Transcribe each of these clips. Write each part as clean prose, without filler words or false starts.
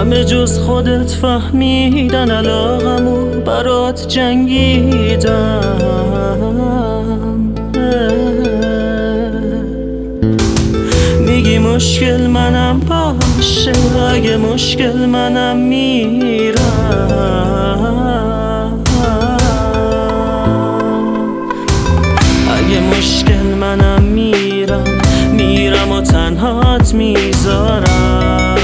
همه جز خودت فهمیدن علاقمو برات جنگیدم. میگی مشکل منم باشه، اگه مشکل منم میرم. اگه مشکل منم میرم و تنهات میذارم.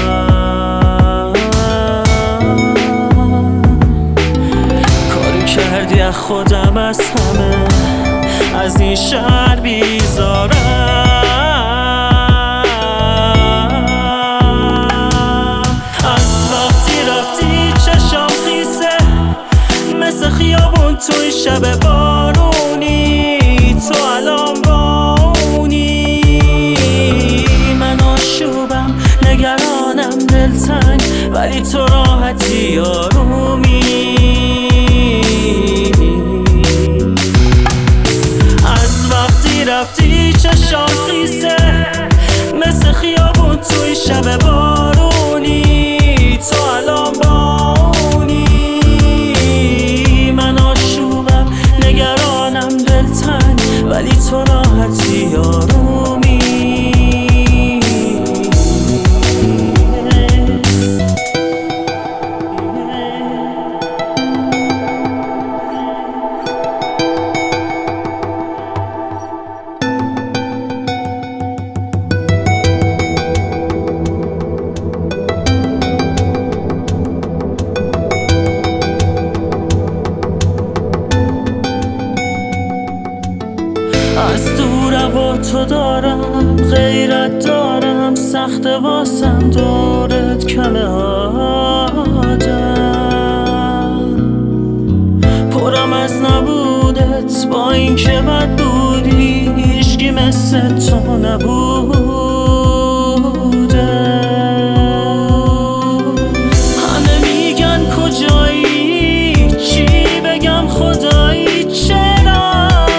کاری کردی از خودم، از همه، از این شهر بیزارم. مثل خیابون توی شب بارونی، تو الان بامونی. من آشوبم، نگرانم، دلتنگ، ولی تو راحتی آرومی. از وقتی رفتی چشام خیسه، مثل خیابون توی شب بارونی، تو الان بامونی. ولی تو راحتی آرومی. از دور و تو دارم، غیرت دارم، سخت واسم دورت کمه آدم. پرم از نبودت، با این که بد بودی، هیچکی مثل تو نبوده. همه میگن کجایی، چی بگم خدایی، چرا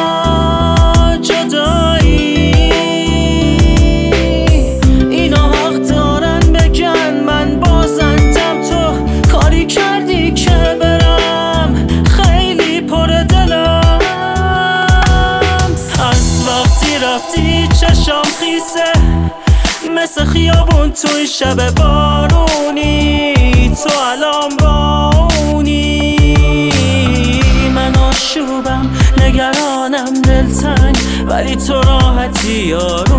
چشام خیسه، مثل خیابون توی شب بارونی، تو الان بامونی. من آشوبم، نگرانم، دلتنگ، ولی تو راحتی آرومی.